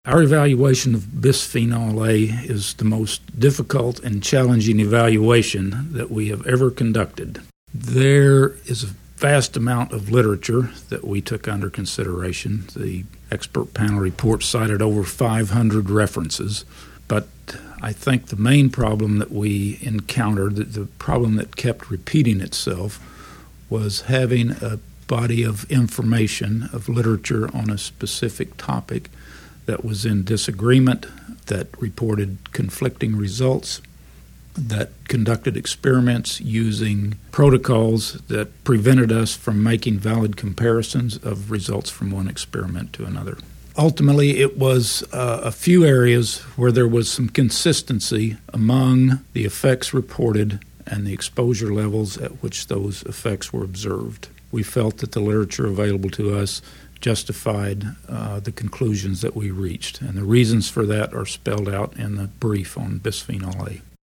Our evaluation of bisphenol A is the most difficult and challenging evaluation that we have ever conducted. There is a vast amount of literature that we took under consideration. The expert panel report cited over 500 references, but I think the main problem that we encountered, the problem that kept repeating itself, was having a body of information, of literature on a specific topic that was in disagreement, that reported conflicting results, that conducted experiments using protocols that prevented us from making valid comparisons of results from one experiment to another. Ultimately, it was a few areas where there was some consistency among the effects reported and the exposure levels at which those effects were observed. We felt that the literature available to us justified the conclusions that we reached, and the reasons for that are spelled out in the brief on bisphenol A.